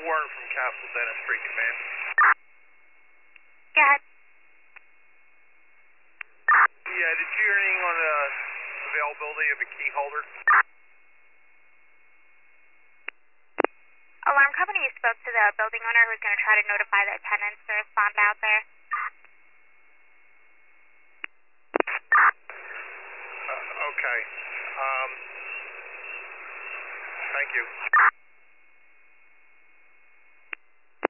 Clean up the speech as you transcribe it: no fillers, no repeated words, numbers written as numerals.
Warren from Castle Dentistry Command. Go ahead. Yeah, did you hear anything on the availability of a key holder? Alarm company spoke to the building owner who's going to try to notify the tenants to respond out there. Okay. Thank you.